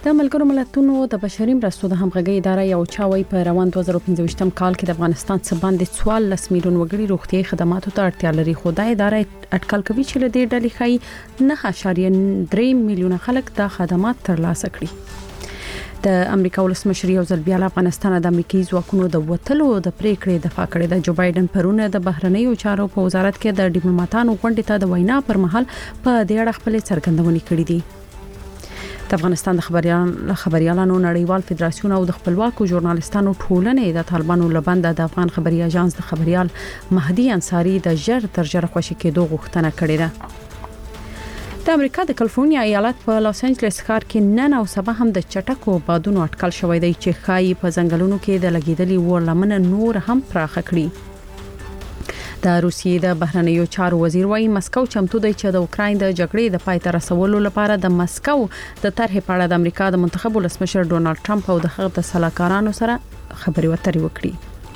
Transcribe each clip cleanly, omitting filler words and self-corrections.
د ملګرو ملتونو د بشري مرستو د همغږي اداره یو چاوي په روان 2015 کال کې د افغانستان څخه باندې 14 میلیون وګړي روغتيایي خدماتو ته اړتیا لري، خو دا اداره اټکل کوي چې له دې ډلې ښايي 9.3 میلیون خلک د خدمات ترلاسه کړي. د امریکا ولسمشر یو ځل بیا افغانستان د امریکایي ځواکونو د وټلو د پریکړې دفاع کړې ده. جو بایدن پرونه د بهرنیو چارو په وزارت کې د ډیپلوماټانو غونډې ته د وینا پر مهال په دې اړه خپل څرګندونې کړې دي. د افغانستان د خبريالانو نړیوال فدراسیون او د خپلواکو ژورنالستانو ټولنې د طالبانو لبند د افغان خبري اژانس د خبريال مهدي انصاری د ژر تر ژره خوشی کېدو غوښتنه کړې ده. د امریکا د کالیفورنیا ایالت په لاس انجلس ښار کې نن او سبا هم د چټکو بادونو اټکل شوی دی چې ښایي په ځنګلونو کې د لګیدلي اور لمنه نور هم پراخه کړي. د روسیې د بهرنیو چارو وزیر وايي مسکو چمتو دی چې د اوکراین د جګړې د پای ته رسولو لپاره د مسکو د طرحې په اړه د امریکا د منتخب ولسمشر ډونالد ټرمپ او د هغه د سلاکارانو سره خبرې وترې وکړي.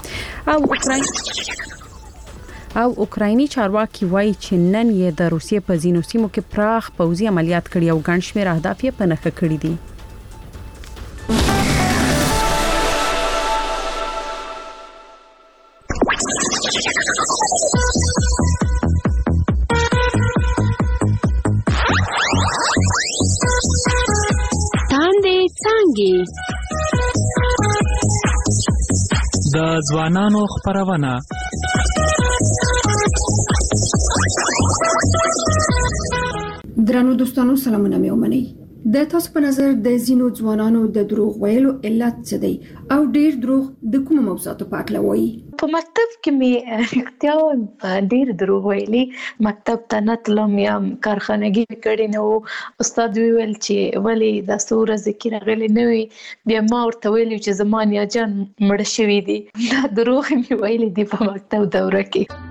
او اوکرایني چارواکي وايي چې نن یې د روسیې په ځینو سیمو کې پراخ پوځي عملیات کړي او ګڼ شمېر اهداف یې په نښه کړي دي. د ځوانانو خبرونه درنو دوستانو سلامونه مې ومنئ. د تاسو په نظر د زینو ځوانانو د دروغ ویلو علت څه دی او ډیر دروغ د کوم موضوعاتو په اړه وایي؟ په مکتب کې مې اختیار ډیر دروغ ویلي. مکتب ته نه تلم یا کارخانګي کړي نو استاد ویل چې ولی د سوره ذکر غلي نه وي، بیا ما ورته ویل چې زمان یا جان مړ شوی دي. دا دروغ مې ویلي دي په مکتب دوره کې.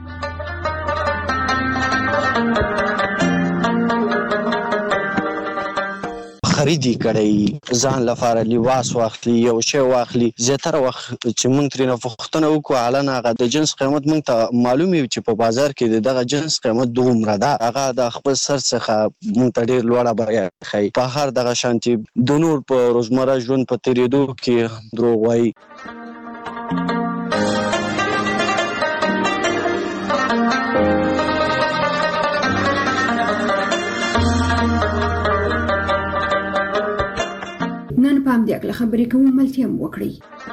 خریدي کړی ځان لپاره لباس واخلي، یو شی واخلي. زیاتره وخت چې موږ ترې نه پوښتنه وکړو علنا هغه د جنس قیمت موږ ته معلومي چې په بازار کې دغه جنس قیمت دومره ده، هغه د خپل سر څخه موږ ته ډیر لوړه بیه خي. په هر دغه شانتي د نور په روزمره ژوند په تیریدو کې دروغ وایي. نن په همدې اړه خبرې کوو، ملتیا هم وکړئ.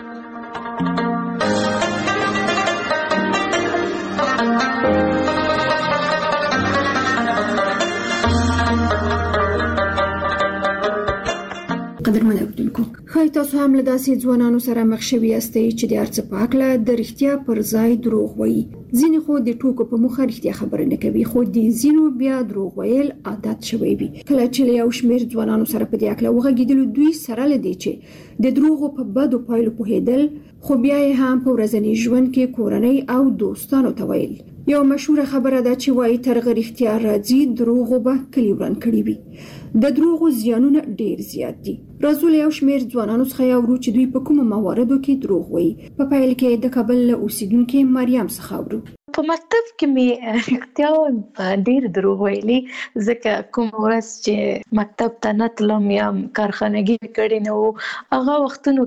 قدرمن اوریدونکو، ښایي تاسو هم له داسې ځوانانو سره مخ شوي یاستئ چې د هر څه په هکله د رښتیا پر ځای دروغ وایي. ځینې خو د ټوکو په موخه رښتیا خبره نه کوي، خو د ځینو بیا دروغ ویل عادت شوی وي. کله چې یو شمېر ځوانانو سره په دې اړه وغږېدلو، دوی سره لدی چې د دروغو په بدو پایلو پوهېدل، خو بیا یې هم په ورځني ژوند کې کورنۍ او دوستانو ته ویل. یو مشهور خبره ده چې وايي ترغه رښتیا راځي، دروغ به کلی وران کړي وي. د دروغو زیانونه ډیر زیات دي. راځو له یو شمېر ځوانانو څخه یو چې دوی په کومو مواردو کې دروغ وایي. په پیل کې د کابل اوسیدونکو مریم څخه اورو. په مکتب کې مې اختیار ډیر دروغ ویلي، ځکه کوم ورځ چې مکتب ته نه تلم یا کارخانګي کړي نو هغه وختونو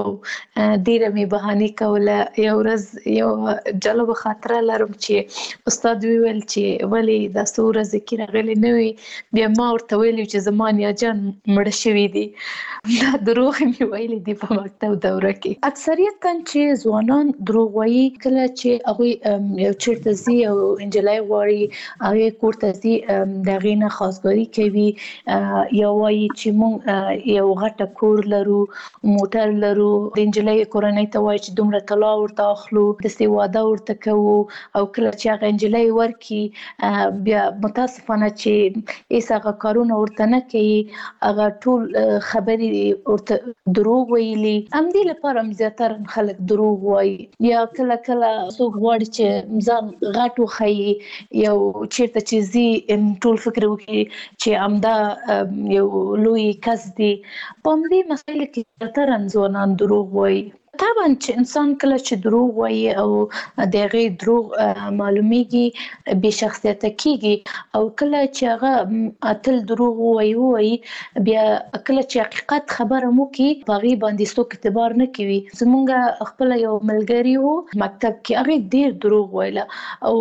کې ډیر مې بهانه کوله. یو ورځ یو جالب خاطره لرم چې استاد ویل چې ولی د سوره ذکر غلي نه وي، بیا ما ورته ویل چې زمان یا جان مړ شوی دي. دا دروغ مې ویلي دي په مکتب دوره کې. اکثریتا چې ځوانان دروغ وایي کله چې هغه یو چیرته زی او انجلای غواړي هغه کورته زی دغه نه خاصګاری کوي، یا وایي چې مونږ یو غټه کور لرو، موټر لرو، د انجلای کورنۍ ته وایي چې دومره طلا ورته اخلو، د سی واده ورته کوو، او کله چې هغه انجلای ورکی بیا متاسفانه چې ایس هغه کارونه ورته نه کوي، هغه ټول خبرې ورته دروغ ویلي. هم دې لپاره زیاتره خلک دروغ وایي. یا کله کله څوک غواړي چې ځان غټ وخی، یو چیرته چې زی ټول فکر وکړي چې امدا یو لوی کس دی. په دې مسایل کې زیاتره ځوانان دروغ وایي. طبعا چې انسان کله چې دروغ وایي او دغه دروغ معلومیږي به شخصیت کېږي او کله چې هغه اتل دروغ وایي بیا کله چې حقیقت خبره مو کې باغی باندې څوک اعتبار نه کوي. زمونږ خپل یو ملګری وو مکتب کې هغه ډیر دروغ ویله او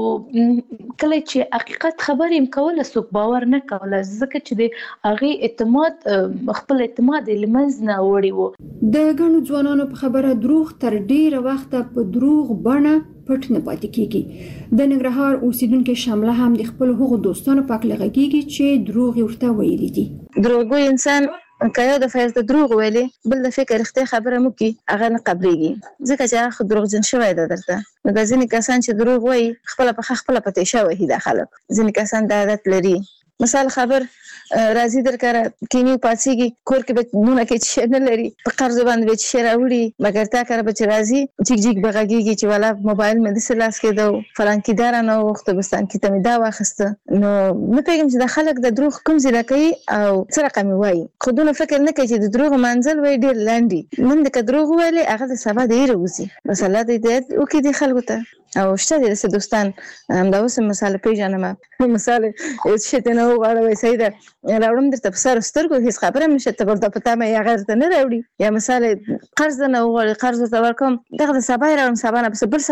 کله چې حقیقت خبرې هم کوله څوک باور نه کوله ځکه چې د هغه اعتماد خپل اعتماد لمنځ نه وړي وو. د ګڼو ځوانانو په خبره دروغ تر ډیره وخت په دروغ بڼه پټ نه پاتې کیږي. د ننګرهار اوسیدونکو شامله هم د خپل هغو دوستانو پاک لغږیږي چې دروغ ورته ویلي دي. دروغ انسان کایو د فایز د دروغ ویلي بل د فکر اخته خبره مو کی هغه نه قبليږي ځکه چې هغه دروغجن شوی دی درته. نو د ځینې کسان چې دروغ وایي خپل پته شوی دی خلک. ځینې کسان د عادت لري مثال خبر راځي درکاره کینی پاتېږي کور کې به نونه کې چې نه لري په قرض باندې به چې راوړي مګر تا کار به چې راځي جګ بغاږي چې والا موبایل مې د سلاس کې دو فلان کې دار نه وخت بستان کې ته مې دا واخسته. نو نه پیغام چې د خلک د دروغ کوم ځای کوي او څه رقم وایي خودونه فکر نه کوي چې د دروغ منزل وای ډیر لاندې نن د دروغ ویلي هغه د سبا دی روزي بس الله دې او کې دي خلکو ته او شته د دوستان دا اوس مثال پیژنم مثال چې نه وغواړي سیده راوړم درته په سر سترګو هیڅ خبره نشته ته ورته پته مې هغه ته نه راوړي یا مثال قرض نه وغواړي قرض ته ورکوم دغه د سبا راوړم سبا نه بل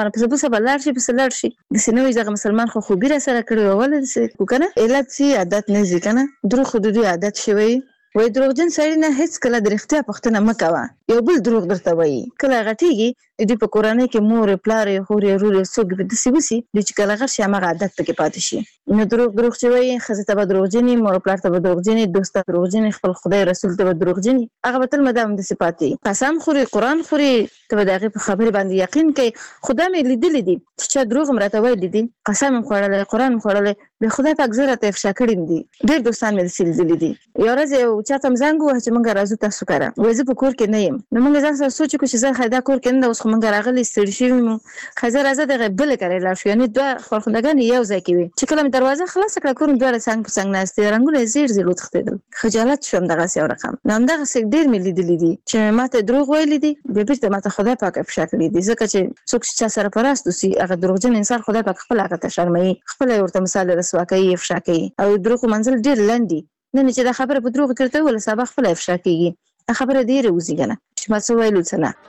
سبا لاړ شي د سينوي ځکه مسلمان خو بیره سره کړو ولې څه کنه علت سي عادت نه ځي کنه دروغ حدودي عادت شوی وای دروغجن سړی نه هیڅ کله د اختیار پښتنه مکوه یو بل دروغ درته وایي کله غټيږي د په قرانه کې مور پلار خوري رور سوق به د سیوسی د چې کله غش یا مغه عادت پکې پاتې شي نو دروغ چې وایي خزه ته دروغجنی مور پلار ته دروغجنی دوست ته دروغجنی خپل خدای رسول ته دروغجنی هغه به تل مدام د صفاتي قسم خوري قران خوري ته دغه په خبره باندې یقین کوي خدای مې لیدل دي چې دروغ مرته وایي دي قسم خوړل قران خوړل به خدای پاک زړه ته افشا کړی دي ډېر دوستان مې سلسله دي یو ورځ یو چاته مزنګ و چې مونږ راځو تاسو کاره وځي په کور کې نه يم نو مونږ ځان سره سوچ کو چې زه خیدا کور کې نه اوس مونږ راغلي ستړي شوی مو خزر راځه دغه بل کړی لا شو یعنی دوه خلخندګان یو ځای کې وي چې کله دروازه خلاص کړه کور دوه څنګه په څنګه نهسته رنگونه زیر وتختل خجالت شوم دغه څه رقم نو دغه څه ډېر مې لیدلې دي چې ماته دروغ ویلې دي به بیرته ماته خدای پاک افشا کړی دي ځکه چې څوک چې سره پراستو سي هغه دروغجن انسان خدای پاک خپل هغه ته شرمایي خپل ورته مثال رسوا کوي افشا کوي او دروغ منزل ډېر لاندې نه چې دا خبره په دروغ کړته ولا سبا خپل افشا کوي خبره ډېر وزي کنه چې ما څه ویلو څه نه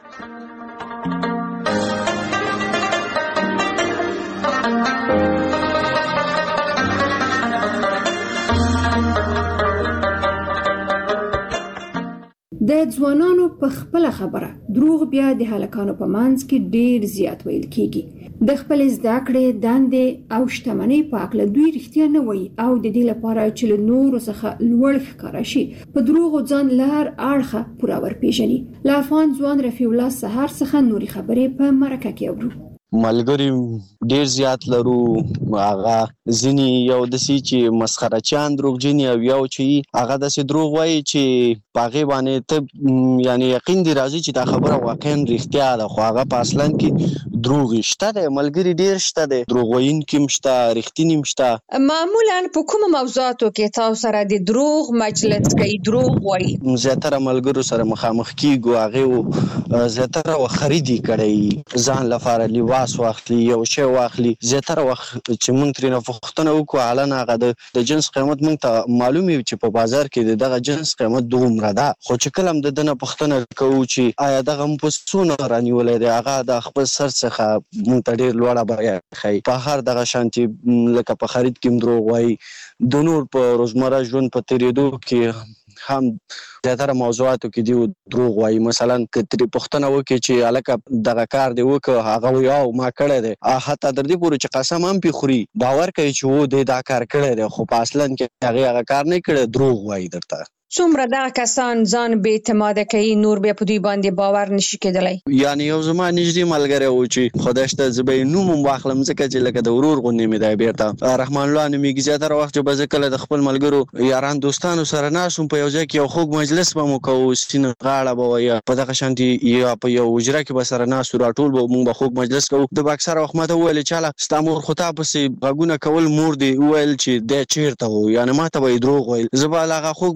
د ځوانانو په خپل خبره دروغ بیا د هلکانو په منځ کې ډیر زیات ویل کیږي د خپل زده کړې دندې او شتمنۍ په اړه دوی رښتیا نه وایي او د دې لپاره چې له نورو څخه لوړ ښکارا شي په دروغ ځان لار اړخه پورا ورپېژني. لا افغان ځوان رفیع الله سحر څخه نوري خبرې په مرکه کې اورو. ملګری ډیر زیات لرو هغه ځینی یو د سې چې مسخره چاند دروغجن او یو چې هغه د سې دروغ وایي چې پاغه باندې ته یعنی یقین دی راځي چې دا خبره واقعا رښتیا ده خو هغه په اصلن کې دروغ شته د ملګری ډیر شته د دروغ وین کې مشته رښتینی مشته. معمولا په کوم موضوعاتو کې تاسو سره د دروغ مجلس کوي دروغ وایي زیاتره ملګرو سره مخامخ کیږو هغه زیاتره خریدي کړي ځان لپاره لیوا واخلي یو شی واخلي زیاتره وخت چې مونږ ترې نه پوښتنه وکړو علنا هغه د جنس قیمت مونږ ته معلومي چې په بازار کې دغه جنس قیمت دومره ده خو چې کله هم دنه پوښتنه کوو چې آیا دغه په څونه رانیولې دی هغه د خپل سر څخه مونږ ته ډېر لوړه بیه ښیي په هر دغه شانتي لکه په خرید کې دروغ وایي د نور په روزمره ژوند په تیرېدو کې هم زیاتره موضوعاتو کې دی دروغ وایي مثلا کتري پښتنه وکي چې الکه دغه کار دی وکړه هغه یو ما کړی دی حتی تر دې پورې چې قسم هم پی خوري باور کوي چې و دې دا کار کړی دی خو په اصلا کې هغه کار نه کړی دروغ وایي درته. څومره دا کسان ځان به اعتماد کوي نور به په دوی باندې باور نشي کېدلی یعنی یو زما نږدې ملګری و چې خدای شته زبې نوم واخلم ځکه چې لکه د ورور غونې مې دی بیرته رحمان الله نومېږي زیاتره وخت چې به زه کله د خپل ملګرو یاران دوستانو سره ناست وم په یو ځای کې یو خوږ مجلس به مو کوو سپینه غاړه به وایه په دغه شانتي یا په یو حجره کې به سره ناست راټول به مونږ به خوږ مجلس کوو د به اکثره وخت ماته وویل چاله ستا مور خو تا پسې غږونه کول مور دې وویل چې دی چېرته و یعنې ما ته به یې دروغ ویل زه به هغه خوږ مجلس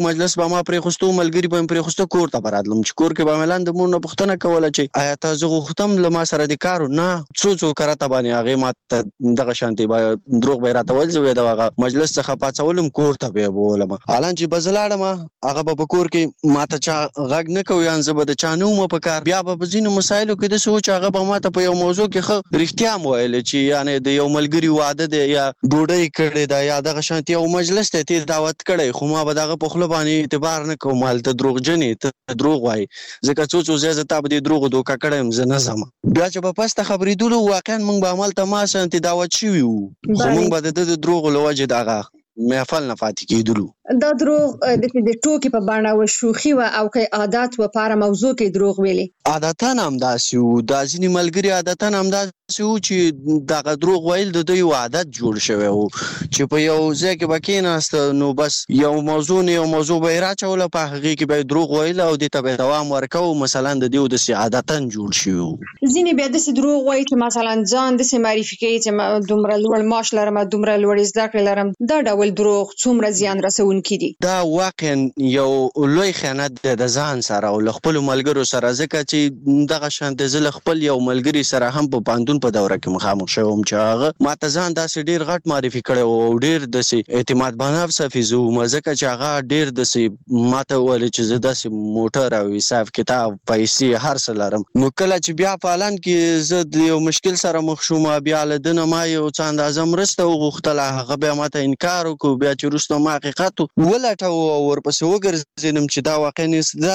به ما پرې خوستو ملګری به پرې خوستو کور ته براتلم چې کور کې به ملان د مون پښتنه کوله چې آیا تاسو غوښتم له ما سره د کارو نه څو کرته باندې هغه ما دغه شانتي به دروغ به راته ول زوی دغه مجلس څخه پاتولم کور ته به بولم الان چې بزلاړم هغه به کور کې ما ته چا غږ نه کوي ان زه به د چا نه مو په کار بیا به ځینو مسایلو کې د سوچ هغه به ما ته په یو موضوع کې خو رښتیا مو ویل چې یعنی د یو ملګری واده دی یا ډوډۍ کړي دا یا دغه شانتي او مجلس ته دعوت کړي خو ما به دغه په خپل باندې اعتبار نه کوم حالت دروغجنې ته دروغ وای ځکه څو زه ته به دروغ دوکا کړم زه نه زم بیا چې په پسته خبرېدلو واقعا موږ به عمل ته ما سنتي دعوت شوی وو خو موږ به د دروغ لوجه دغه محفل نه پاتې کېدلو دا دروغ د ټوکی په بڼه و شوخي و او کې عادت و لپاره موضوع کې دروغ ویلي عادتاً هم داسې وو دا ځینې ملګري عادتاً هم داسې وو چې دغه دروغ ویل د دوی عادت جوړ شوی وو چې په یو ځای کې به کېناسته نو بس یو موضوع به یې راچوله په هغې کې به یې دروغ ویل او دې ته به یې دوام ورکوو مثلا د دې داسې عادتاً جوړ شوي وو ځینې بیا داسې دروغ وایي چې مثلا ځان داسې معرفي کوي چې دومره لوړ معاش لرم دومره لوړې زده کړې لرم دا ډول دروغ څومره زیان رسونکي دي دا واقعا یو لوی خیانت دی د ځان سره او له خپلو ملګرو سره ځکه چې دغه شانتې زه له خپل یو ملګري سره هم په پوهنتون په دوره کې مخامخ شوم چې هغه ما ته ځان داسې ډېر غټ معرفي کړی و او ډېر داسې اعتماد بنفس حافظ وم ځکه چې هغه ډېر داسې ما ته وویل چې زه داسې موټر او حساب کتاب پیسې هر څه لرم نو کله چې بیا په اعلان کې زه د یو مشکل سره مخ شوم بیا له ده نه ما یو څه اندازه مرسته وغوښتله هغه بیا ما ته انکار وکړو بیا چې وروسته ما حقیقت ولټوو او ورپسې وګرځېدم چې دا واقعا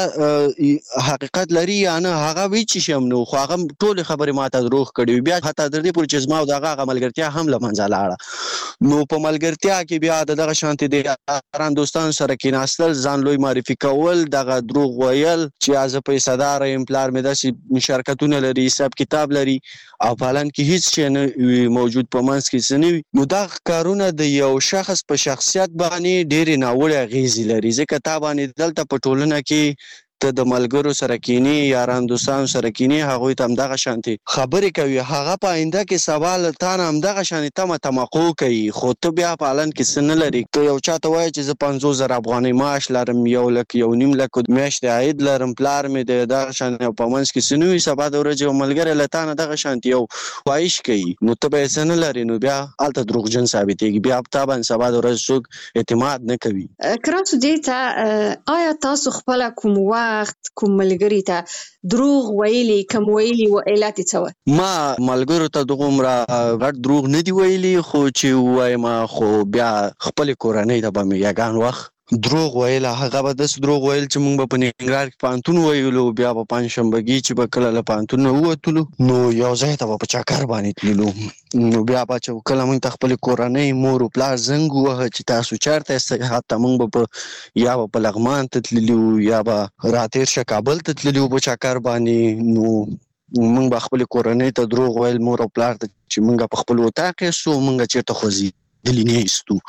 دا حقیقت لري یا نه هغه وی چې شم نو خو هغه ټولې خبرې ما ته دروغ کړي بیا حتی تر دې پورې چې زما او د هغه ملګرتیا هم له منځه لاړه نو په ملګرتیا کې بیا د دغه شانتې د یاران دوستانو سره کېناستل ځان لوی معرفي کول دغه دروغ ویل چې زه پیسه‌دار یم پلار مې داسې شرکتونه لري حساب کتاب لري او په حالان کې هیڅ شی نه موجود په منځ کې څه نه وي نو دا کارونه د یو شخص په شخصیت باندې ډېرې ناوړه اغېزې لري ځکه تا باندې دلته په ټولنه کې ته د ملګرو سره کینی یاران دوستانو سره کینی هغوی ته همدغه شانتي خبرې کوي هغه په آینده کې سوال تا نه همدغه شانې تمه توقع کوي خو ته بیا په حالان کې څه نه لري که یو چا ته وایي چې زه 50,000 افغانۍ معاش لرم 1,000,000 میاشتې عاید لرم پلار مې د دغه شانې په منځ کې څه نه وي سبا د ورځې یو ملګری له تا نه دغه شانتي یو خواهش کوي نو ته به یې څه نه لرې نو بیا هلته دروغجن ثابتېږي بیا په تا باندې سبا د ورځې څوک اعتماد نه کوي کراسو دې ته آیا تاسو خپله کوم وخت کوم ملګری ته دروغ ویلي کم ویلي و علت څه و ما ملګرو ته دغومره غټ دروغ نه دی ویلي خو چې ووایم خو بیا خپلې کورنۍ ته به مې یګان وخت دروغ ویل هغه به داسې دروغ ویل چې موږ به په ننګرهار کې پوهنتون ویلو بیا به پنجشنبهګي چې به کله له پوهنتون نه ووتلو نو یو ځای ته به په چکر باندې تللو نو بیا به چې کله موږ ته خپلې کورنۍ مور و پلار زنګ ووهه چې تاسو چېرته یاست حتی موږ به یا به په لغمان ته تللي وو یا به راتېر شه کابل ته تللي وو په چکر باندې نو موږ به خپلې کورنۍ ته دروغ ویل مور او پلار ته چې موږ په خپل اطاق یاستو موږ چېرته خوځېدلي نه یستو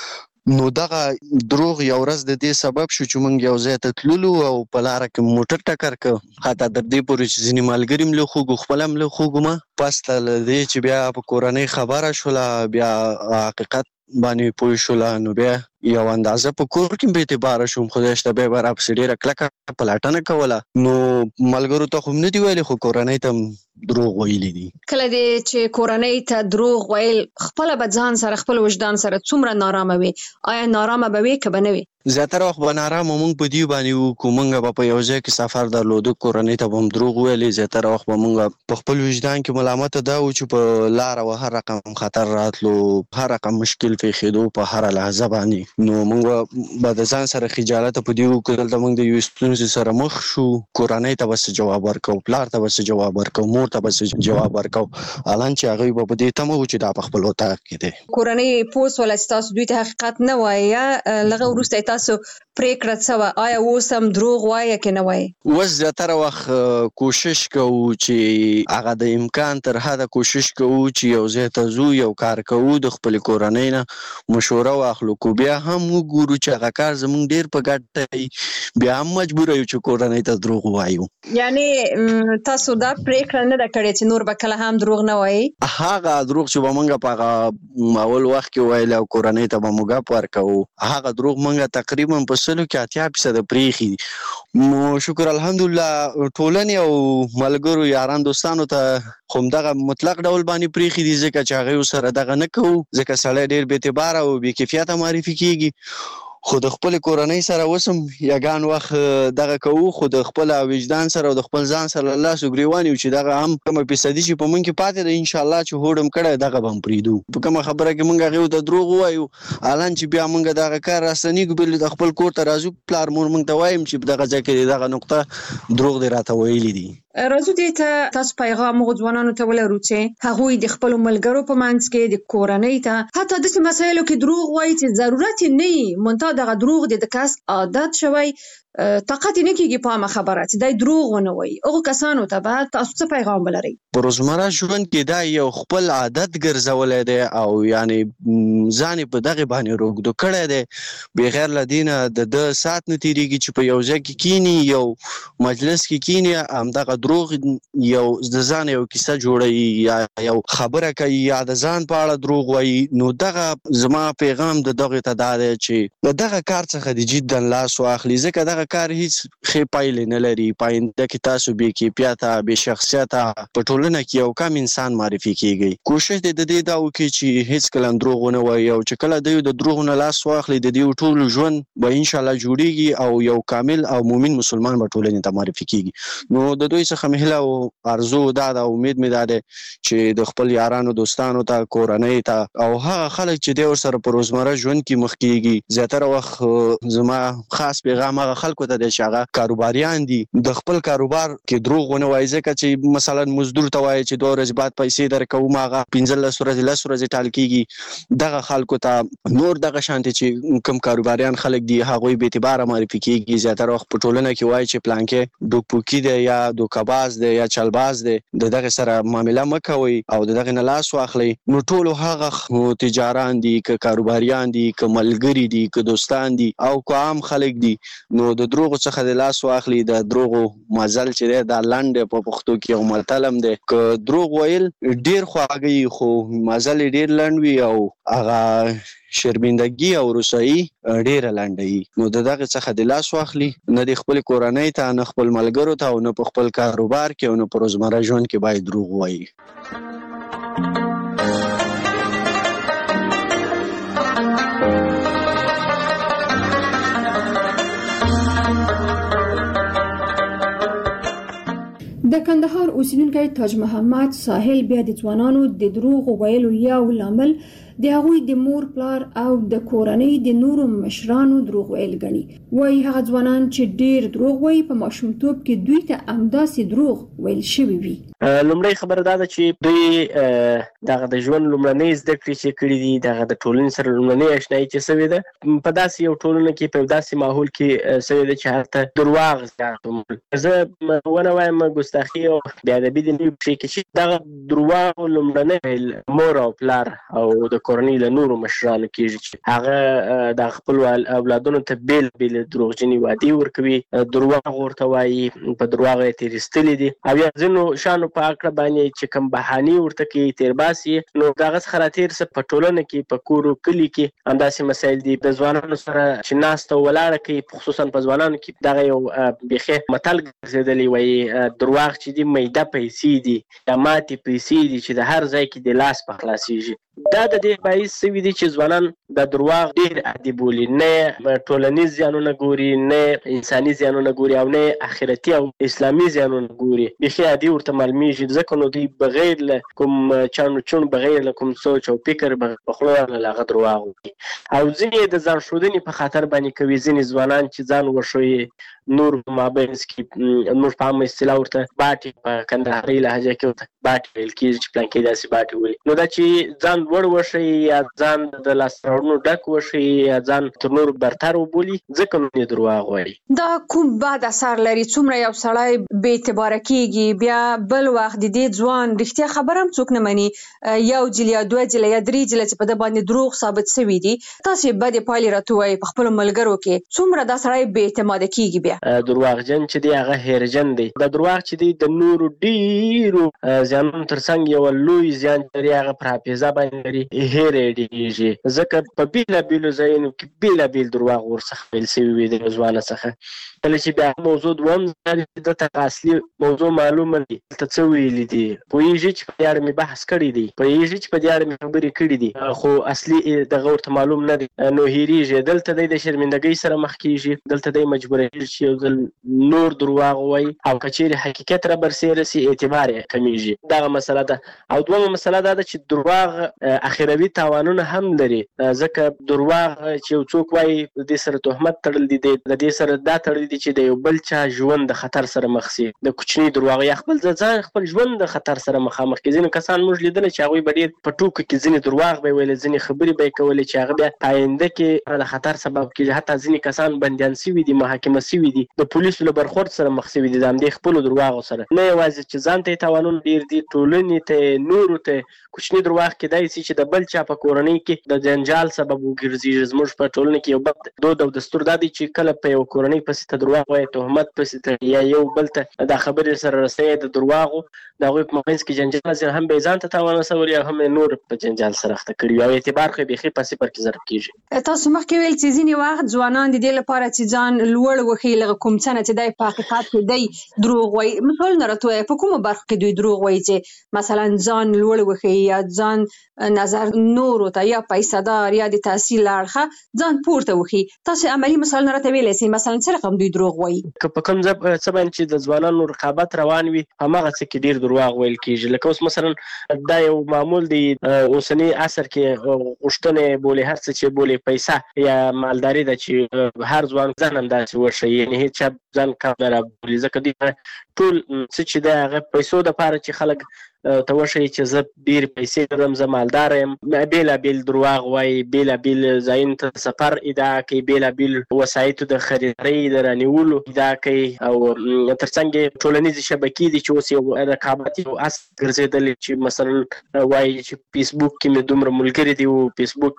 نو دغه دروغ یو ورځ د دې سبب شو چې موږ یو ځای ته تللو او په لاره کې موټر ټکر کړ حتی تر دې پورې چې ځینې ملګري م له خوږو خپله م له خوږو پس له دې چې بیا په کورنۍ خبره شوله بیا حقیقت باندې پوه شوله نو بیا یو اندازه په کور کې به اعتباره شوم خدای شته بیا به راپسې ډېره کلکه پلټنه کوله نو ملګرو ته خو م نه دي ویلي خو کورنۍ ته دروغ ویلي دي کله دې چې کورنۍ ته دروغ ویل خپله به ځان سره خپل وجدان سره څومره نارامه وي آیا نارامه به وي که به نه وي زیاتره وخت به نارامه موږ په دې باندې وو که موږ به په یو ځای کې سفر درلوده کورنۍ ته به هم دروغ ویلې زیاتره وخت به موږ په خپل وجدان کې ملامته دا و چې په لاره و هر رقم خطر راتلو هر رقم مشکل پیښېدو په هره لحظه باندې نو موږ به د ځان سره خجالته په دې وو که دلته موږ د یوې ستونزې سره مخ شو کورنۍ ته به څه جواب ورکوو پلار ته به څه جواب ورکوو مور ته به څه جواب ورکوو حالان چې هغوی به په دې تمه وو چې دا په خپل اطاق کې دی کورنۍ پوه سوله چې تاسو دوی ته حقیقت نه وایي یا لږه وروسته تاسو پریکړه څه وه آیا اوس هم دروغ وایه که نه وایي اوس زیاتره وخت کوشش کوو چې هغه د امکان تر حده کوشش کوو چې یو ځای ته ځو یو کار کوو د خپلې کورنۍ نه مشوره واخلو کو بیا هم وګورو چې هغه کار زموږ ډېر په ګټه وي بیا هم مجبوره یو چې کورنۍ ته دروغ ووایو یعنې تاسو دا پریکړه نه ده کړې چې نور به کله هم دروغ نه وایي هغه دروغ چې به موږ په هغه اول وخت کې ویل او کورنۍ ته به موږ ورکوو هغه دروغ موږ تقریبا په سلو کې 80% پریخي مو شکر الحمدلله ټولنې او ملګرو یاران دوستانو ته همدغه مطلق ډول باندې پریخي دي ځکه چې هغه سره دغه نه کوو ځکه سړی ډیر بې اعتبار او بې کیفیته معرفي کیږي خو د خپل کورنۍ سره وسم یګان وخت دغه کوو خو د خپل وجدان سره او د خپل ځان سره الله سګریوانی چې دغه هم کوم فیصدي چې په مونږ کې پاتې ده ان شاء الله چې هوډم کړه دغه بم پریدو په کومه خبره کې مونږ هغه د دروغ وایو الان چې بیا مونږ دغه کار راستنیږو بل د خپل کور ته راځو پلار مور مونږ ته وایم چې دغه ځکه دغه نقطه دروغ دی راته ویلي دي راځو دې ته تاسو پیغام ځوانانو ته ولرو چې هغوی د خپل ملګرو په منځ کې د کورنۍ ته حتی د مسایلو کې دروغ وایي چې ضرورت نه مونته دغه دروغ د کس عادت شوی طاقت نه کیږي په خبره چې دای دروغ ونه وایي او کسانو ته به تاسو څه پیغام ولرئ په روزمره ژوند کې دا یو خپل عادت ګرځولای دی او یعنی ځان په دغه باندې روغدو کړی دی بغیر لدینه د سات نه تیریږي چې په یو ځای کې کینی یو مجلس کې کینی هم دغه دروغ یو د ځان یو کیسه جوړي یا یو خبره کوي یا د ځان په اړه دروغ وایي نو دغه زما پیغام د دغه تداد چې دغه کار څخه د جدا لاس واخلي ځکه دغه کار هیڅ ښه پایلې نه لري پاینده کې تاسو به کیفیته به شخصیته په ټولنه کې یو کم انسان معرفي کیږي کوشش د دې دا وکړي چې هیڅ کله دروغ نه وایي او چې کله د دروغ نه لاس واخلي د دې ټول ژوند به ان شاء الله جوړیږي او یو کامل او مؤمن مسلمان به ټولنه ته معرفي کیږي نو د دوی څخه مهله او ارزو دا د امید مې ده چې د خپل یارانو دوستانو ته کورنۍ ته او هغه خلک چې د ور سره په روزمره ژوند کې مخ کیږي زیاتره وخت زما خاص پیغام هغه خلکو ته د شغه کاروباریان دي د خپل کاروبار کې دروغ ونه وایي ځکه چې مثلا مزدور ته وایي چې 2 ورځې بعد پیسې درکوم هغه 15 ورځې ټال کیږي دغه خلکو ته نور دغه شانتي چې کم کاروباریان خلک دي هغه به اعتبار معرفي کیږي زیاتره وخت په ټولنه کې وایي چې پلان کې ډوکپوکی دی یا دوکباز دی یا چلباز دی دغه سره معامله مکوي او دغه نه لاس واخلي نو ټول هغه تجاران دي ک کاروباریان دي ک ملګری دي ک دوستان دي او ک عام خلک دي نو د دروغ څخه د لاس واخلي د دروغ مزل چې دا لاندې په پښتو کې یو متلم دی ک دروغ ویل ډیر خواږي خو مزل ډیر لنډوي او هغه شرمندګي او رسایي ډیر لنډي نو دغه څخه د لاس واخلي نه د خپل کورنۍ ته نه خپل ملګرو ته او نه په خپل کاروبار کې او نه په روزمره ژوند کې باید دروغ وایي د کندهار اوسیدونکی تاج محمد ساحل بیا د ځوانانو د دروغ ویلو یو لامل د هغوی د مور پلار او د کورنۍ د نورو مشرانو دروغ ویل ګڼي وایي هغه ځوانان چې ډیر دروغ وایي په ماشومتوب کې دوی ته همداسې دروغ ویل شوي وي لومړی خبره دا ده چې دوی دغه د ژوند لومړنۍ زده کړې چې کړي دي دغه د ټولنې سره لومړنۍ اشنایي چې سوې ده په داسې یو ټولنه کې په داسې ماحول کې سوې ده چې هلته درواغ زیات زه ونه وایم ګستاخي او بېادبي د نوي پرې کې چې دغه درواغ لومړنۍ مور او پلار او د کورنۍ له نورو مشرانو کېږي چې هغه د خپل اولادونو ته بیل بیل دروغجنې وعدې ورکوي درواغ ورته وایي په درواغ یې تېرېستلي دي او یا ځینو شانو په هکله باندې چې کوم بهانې ورته کوي تېرباسي نو د هغه څخه راتېر څه په ټولنه کې په کور و کلي کې همداسې مسایل دي د ځوانانو سره چې ناسته ولاړه کوي خصوصا په ځوانانو کې دغه یو بیخي متل ګرځېدلی وایي درواغ چې دي میده پیسې دي یا ماتې پیسې دي چې د هر ځای کې د لاس په خلاصېږي دا د دې باعث شوي دي چې ځوانان د درواغ ډېر عادي بولي نه ټولنیز زیانونه ګوري نه انساني زیانونه ګوري او نه آخرتي او اسلامي زیانونه ګوري بیخي عادي ورته معلومیږي ځکه نو دوی بغیر له کوم چانو چون بغیر له کوم سوچ او فکر په خوله له هغه درواغ وایي او ځینې د ځان ښودنې په خاطر باندې کوي ځینې ځوانان چې ځان وښیي نور مابینس کې نور په عامه اصطلاح ورته باټې په کندهارۍ لهجه کې ورته باټې ویل کېږي چې پلانکې داسې باټې ولي نو دا چې ځان لوړ وښیي یا ځان د لاسته راوړنو ډک وښیي یا ځان تر نورو برتر وبولي ځکه نو یې درواغ وایي دا کوم بد اثر لري څومره یو سړی بې اعتباره کېږي بیا بل وخت د دې ځوان رښتیا خبره هم څوک نه مني یو جل یا 2 جله یا 3 جله چې په ده باندې دروغ ثابت شوي دي تاسې بدې پایلې راته وایي په خپلو ملګرو کې څومره دا سړی بې اعتماده کېږي بیا درواغجن چې دی هغه هیرجن دی دا درواغ چې دی د نورو ډیرو زیانونو ترڅنګ یو لوی زیان لري هغه پر حافظه باندې لري هېرې ډېرېږي ځکه په بېلابېلو ځایونو کې بېلابېل درواغ ورڅخه ویل سوي وي د ځوانه څخه کله چې بیا موضوع دوم دته اصلي موضوع معلومه دي دلته څه ویلي دي پوهېږي چې په دې اړه مې بحث کړی دی پوهېږي چې په دې اړه مې خبرې کړي دي خو اصلي دغه ورته معلوم نه دی نو هېرېږي دلته دی د شرمندګۍ سره مخ کېږي دلته دی مجبورېږي چې یو ځل نور درواغ ووایي او که چیرې حقیقت را برسېره سي اعتبار یې کمیږي دغه مسله ده او دومه مسله دا ده چې درواغ اخروي تاوانونه هم لري ځکه درواغ چې یو څوک وایي د دې سره تهمت تړل دي د دې سره دا تړل دي چې د یو بل چا ژوند د خطر سره مخ سي د کوچني درواغ یا خپل ځان خپل ژوند د خطر سره مخامخ کړي ځینې کسان موږ لیدل چې هغوی به ډېر په ټوکو کې ځینې درواغ به ویل ځینې خبرې به یې کولې چې هغه بیا آینده کې د خطر سبب کېږي حتی ځینې کسان بندیان سوي دي محاکمه سوي دي د پولیسو له برخورد سره مخ سوي دي د همدې خپلو درواغو سره نه یوازې چې ځان ته یې تاوانونه ډېر دي ټولنې ته نورو ته کوچني درواغ کېدای سي چې د بل چا په کورنۍ کې د جنجال سبب وګرځېږي زموږ په ټولنه کې یو بد دود او دستور دا دی چې کله په یو کورنۍ پسې ته درواغ وایي تهمت پسې ته یا یو بل ته دا خبرې سره رسوي د درواغو د هغوی په منځ کې جنجال هم به ځان ته تاوان رسولي او هم نور په جنجال سره اخته کړي او اعتبار خو بیخي په صفر کې ضرب کېږي تاسو مخکې ویل چې ځینې وخت ځوانان د دې لپاره چې ځان لوړ وښیي لکه کوم څه نه چې دی په حقیقت کې دی دروغ وایي مثالونه راته وایه په کومو برخو کې دوی دروغ وایي چې مثلا ځان لوړ وښیي یا ځان نظر نورو ته یا پیسه دار یا د تحصیل له اړخه ځان پورته وښیي تاسو عملي مثالونه راته ویلی سئ مثلا څه رقم دوی دروغ وایي که په کوم ځای باندې چې د ځوانانو رقابت روان وي هماغه څه کې ډېر درواغ ویل کېږي لکه اوس مثلا دا یو معمول دی اوسني عصر کې غوښتنې بولي هر څه چې بولي پیسه یا مالداري ده چې هر ځوان ځان همداسې وښیي یعنې هېڅ چا ځان کم نه رابولي ځکه دوی ټول څه چې دی هغه پیسو دپاره چې خلک ته وښیي چې زه ډېرې پیسې لرم زه مالداره یم بېلابېل درواغ وایي بېلابېل ځایونو ته سفر ادعا کوي بېلابېل وسایطو د خریدارۍ د رانیولو ادعا کوي او تر څنګ یې ټولنیزې شبکې دي چې اوس یو رقابت یو اصل ګرځېدلی چې مثلا وایي چې فیسبوک کې مې دومره ملګري دي او فیسبوک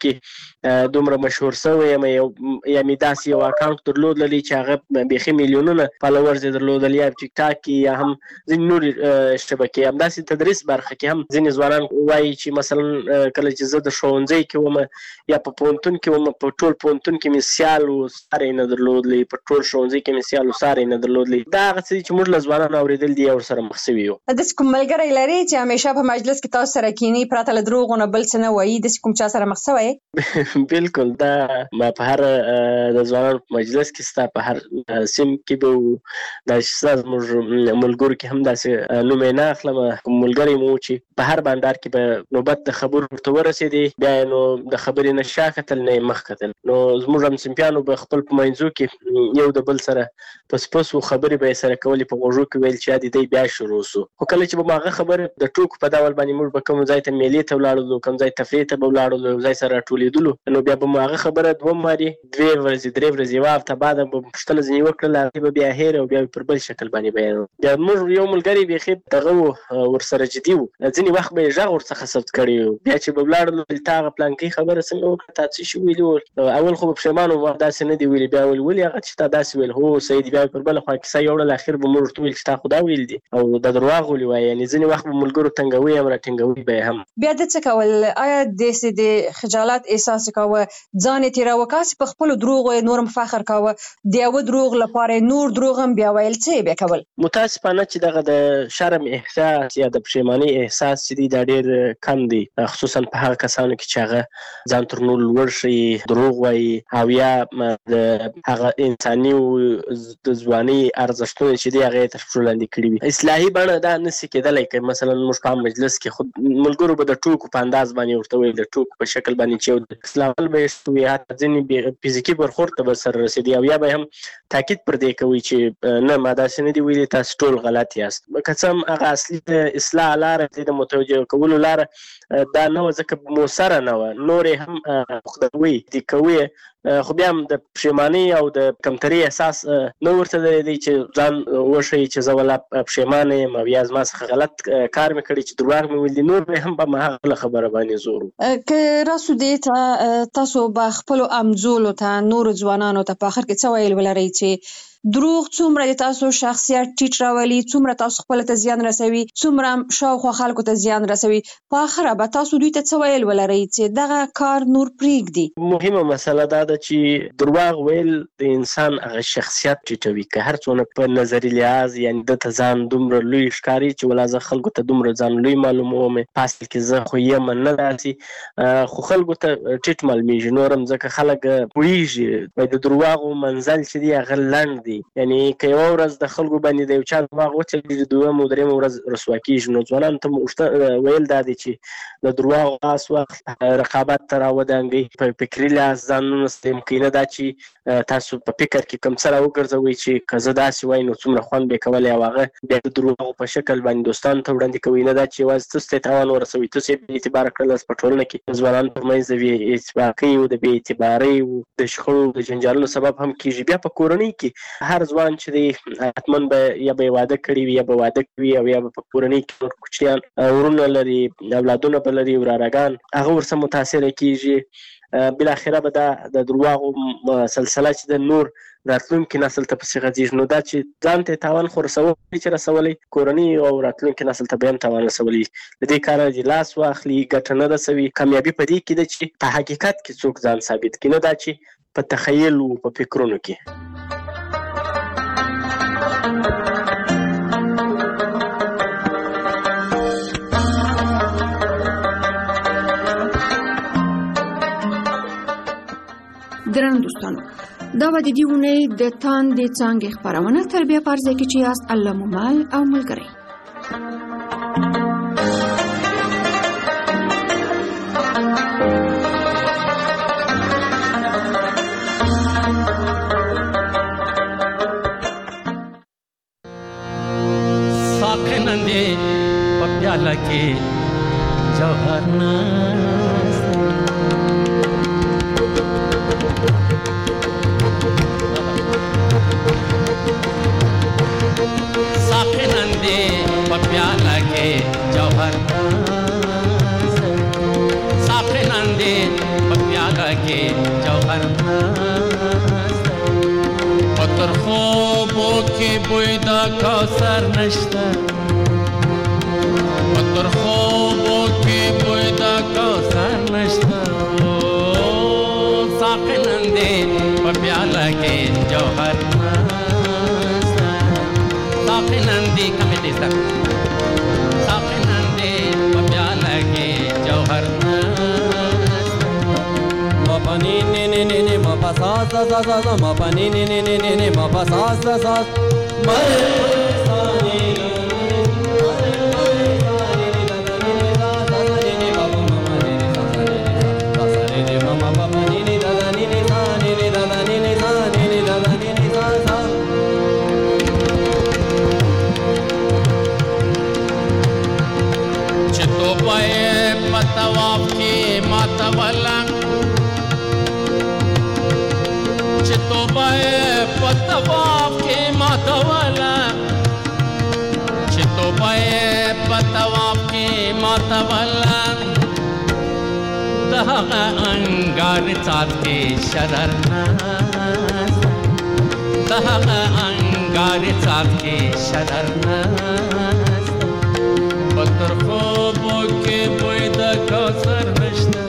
کې دومره مشهور سوی یم یا مې داسې یو اکاونټ درلودلی چې هغه بیخي میلیونونه فالوورز یې درلودل یا ټیک ټاک کې یا هم ځینې نورې شبکې همداسې تدریس برخه کې هم ځینې ځوانان وایي چې مثلا کله چې زه د ښوونځي کې وم یا په پوهنتون کې وم په ټول پوهنتون کې مې سیال و ساری نه درلودلی په ټول ښوونځي کې مې سیال و ساری نه درلودلی دا هغه څه دي چې موږ له ځوانانو اورېدل دي یا ورسره مخ سوي یو داسې کوم ملګری لرې چې همیشه په مجلس کې تاسو سره کینی پرته له دروغو نه بل څه نه وایي داسې کوم چا سره مخ سوی بالکل دا ما په هر د ځوانانو په مجلس کې ستا په هر سیم کې به داسې ستا زموږ ملګرو کې هم داسې نوم یې نه اخلم کوم ملګری مو چې په هر بانډار کې به نوبت د خبرو ورته ورسېدې بیا نو د خبرې نه شا کتل نه مخ کتل نو زموږ همصنفیانو به خپل په منځو کې یو د بل سره پس پس خبرې به یې سره کولې په غوږو کې ویل چې دی بیا شروع سو خو کله چې به هغه خبره د ټوکو په ډول باندې موږ به کوم ځای ته میلې ته ولاړو کوم ځای تفریح ته به ولاړو یو ځای سره ټولېدلو نو بیا به هغه خبره دوم واري 2 ورځې 3 ورځې یوه هفته بعد به پوښتنه ځینې وکړله هغې به بیا هېر او بیا پر بل شکل باندې بیانوو بیا موږ یو ملګري بیخي دغه ورسره جدي و ځینې وخت به یې غږ ورڅخه ثبت کړی و بیا چې به ولاړلو تا هغه پلانکۍ خبره څنګه وکړه تا څه شي ویلي وو اول خو به پښیمان وم داسې نه دي ویلي بیا ویل ولې هغه چې تا داسې ویل هو صحیح دي بیا پر بله خوا کیسه یوړل اخر به موږ ورته ویل چې تا خو دا ویل دي او دا درواغ ولې وایي یعنې ځینې وخت به ملګرو تنګوي هم راټینګوي به یې هم بیا د څه کول آیا داسې د خجالت احساس کوه ځان یې تېراوه کاسې په خپلو دروغو یې نور هم فخر کوه د یوه دروغ لپاره نور دروغ هم بیا ویل څه یې بیا کول متاسفانه چې دغه د شرم احساس یا د پښیمانۍ احساس چې دی دا ډېر کم دی خصوصا په هغه کسانو کې چې هغه ځان تر نور لوړ ښیي دروغ وایي او یا د هغه انساني د ځوانۍ ارزښتونه چې دی هغه یې تر پښو لاندې کړي وي اصلاحي بڼه دا نسي کېدلی که مثلا موږ په مجلس کې خود ملګرو به د ټوکو په انداز باندې ورته ویل د ټوکو په شکل باندې چې یو اصلاح ول به یې شوي حتی ځینې فزیکي برخورد ته به سره رسېدي او یا به هم تاکید پر دې کوي چې نه ما داسې نه دي ویلي تاسو ټول غلط یاست که څه هم هغه اصلي د اصلاح لاره د متوجه کولو لاره دا نه وه ځکه مؤثره نه وه نور یې هم خدوي دي کوي خو بیا هم د پښیمانۍ او د کمترۍ احساس نه ورته دی چې ځان وښیي چې زه ولا پښیمانه یم او یا زما څخه غلط کار مې کړی چې درواغ مې ویل دي نور به هم په هماغه خبره باندې زور و که راسو دې ته تاسو به خپلو همزولو ته نورو ځوانانو ته په آخر کې څه ویل ولرئ چې دروغ څومره د تاسو شخصیت ټیټ راولي، څومره تاسو خپل ته زیان رسوي، څومره شاوخوا خلکو ته زیان رسوي. په اخره به تاسو دوی ته څه ویل ولرئ چې دغه کار نور پرېږدي. مهمه مسله دا ده چې دروغ ویل د انسان هغه شخصیت ټیټوي. که هر څونه په نظري لحاظ یعنی د ته ځان دومره لوی ښکاري چې ولا زه خلکو ته دومره ځان لوی معلوموم، په اصل کې زه خو یم نه داسې، خو خلکو ته ټیټ معلومیږي. نورم ځکه خلک پوهېږي د دروغو منزل چې دی هغه لنډ دی. یعنی که یوه ورځ د خلکو باندې د یو چا دروغ وچلېږي، دویمه او درېیمه ورځ رسوا کېږي. نو ځوانانو ته ویل دا دی چې د دروغو خاص وخت رقابت ته راودانګئ. په فکري لحاظ ځانونه ممکنه دا چې تاسو په فکر کې کوم څه راوګرځوئ چې که زه داسې وای نو څومره خوند به یې کولی، او هغه بیا د دروغو په شکل باندې دوستانو ته وړاندې کوئ. نه دا چې یوازې تاسو ته تاوان ورسوي، تاسو یې بې اعتباره کړل. په ټولنه کې ځوانانو په منځ د بې اتفاقۍ او د بې اعتبارۍ او د شخړو د جنجالونو سبب هم کېږي. بیا په کورنۍ کې هر ځوان چې دی حتما به یا به یې واده کړی وي یا به واده کوي، او یا به په کورنۍ کې نور کوچنیان ورونه لري، اولادونه به لري، ورارګان، هغه ورسره متاثره کېږي. بالاخره به دا د دروغو سلسله چې د نور راتلونکي نسل ته پسې غځېږي. نو دا چې ځان ته تاوان خو رسولی چې رسولی، کورنۍ او راتلونکي نسل ته به هم تاوان رسولی. له دې کاره چې لاس واخلي ګټه نه رسوي. کامیابي په دې کې ده چې په حقیقت کې څوک ځان ثابت کړي، نه دا چې په تخیل او په فکرونو کې. درنو دوستانو، دا به د دې اونۍ د تاندې څانګې خپرونه تر بیا په ځای کې چې یاست الله مو مل او ملګری. साखनंदे पप्याला के जौहरना प्याला के जौहर साफे नंदे प्याला के जौहर पत्थर خوبو के बोयदा कौसर नश्ता पत्थर خوبो के बोयदा कौसर नश्ता साफे नंदे प्याला के जौहर साफे नंदी कमेटी सा ni ni ni ni ni ma pa sa sa sa sa sa ma pa ni ni ni ni ni ni ma pa sa sa sa ma re sa ni तवाफ की मातवला चितोबाए पतवाफ की मातवला चितोबाए पतवाफ की मातवला दहगा अंगार चाँद के शररना दहगा अंगार चाँद के शररना पत्थर خوبو के बोयदा कौसर नश्ता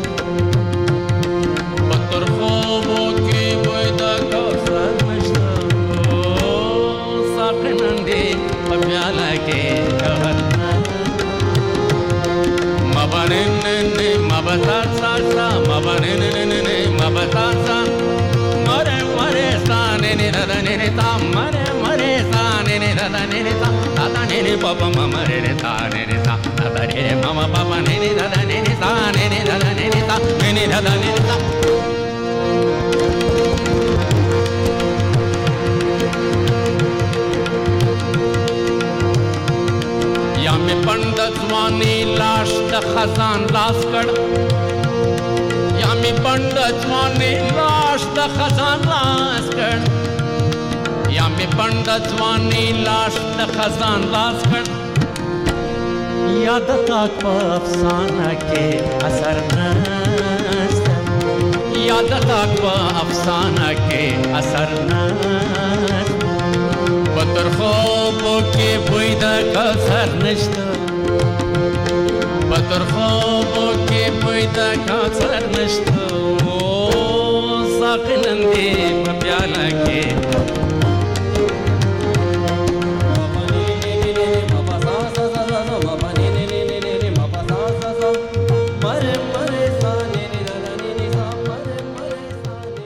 पत्थर خوبو के बोयदा कौसर नश्ता साफे नंदे प्याला के जौहर मबने ने मबता सा सा मबने ने मबता सा मरे मरे साने ने रदने ने ता मरे मरे साने ने रदने ने ता ता ने पापा ममा रे ता ने ता ता ने ममा पापा ने रदा ने ता ने रदा ने ता ने रदा ने ता या में पंडित जवानी लाश द खजान लाश कड़ या में पंडित जवानी लाश द खजान लाश कड़ या में पंडित जवानी लाश द खजान लाश कड़ याद ताक अफसाना के असर नस्ता याद ताक अफसाना के असर नस्ता پتر خوبو کې بوی د کوثر نشته پتر خوبو کې بوی د کوثر نشته